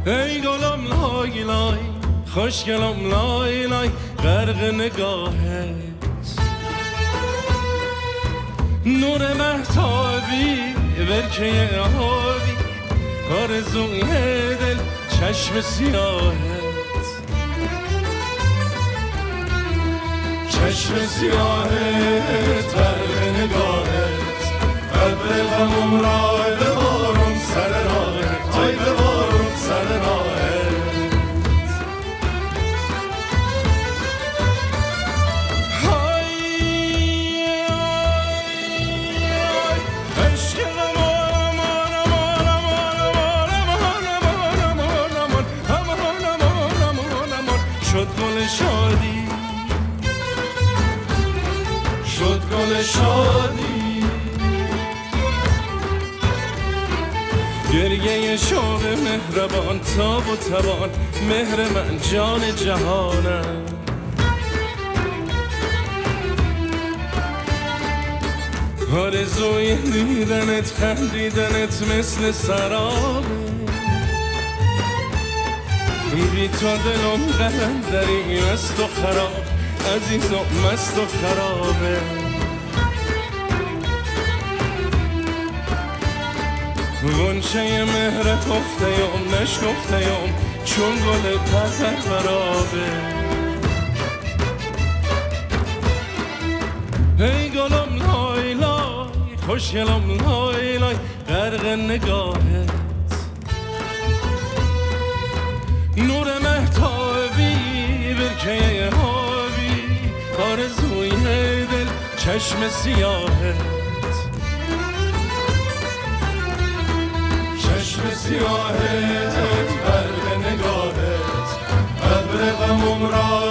ای گلم لای لای خوشگلم لای لای غرق نگاهت نور مهتابی برکه آبی آرزوی دل چشم سیاهت چشم سیاهت غرق نگاهت ابر غمم را ببارون سر راهت آی ببارون سر راهت شد گل شادی شد گل شادی گریه شوق مهربان تاب و توان مهر من جان جهانم آرزوی دیدنت خندیدنت مثل سرابه بی تو دلم قلندری مست و خراب عزیزم مست و خرابه غنچه مهر گفته‌ام نشگفته‌ام چون گل پسر برابه ای گلم لای لای خوشگلم لای لای غرق نگاهت نور مهتابی برکه آبی آرزوی دل چشم سیاهت چشم سیاهت غرق نگاهت ابر غمم را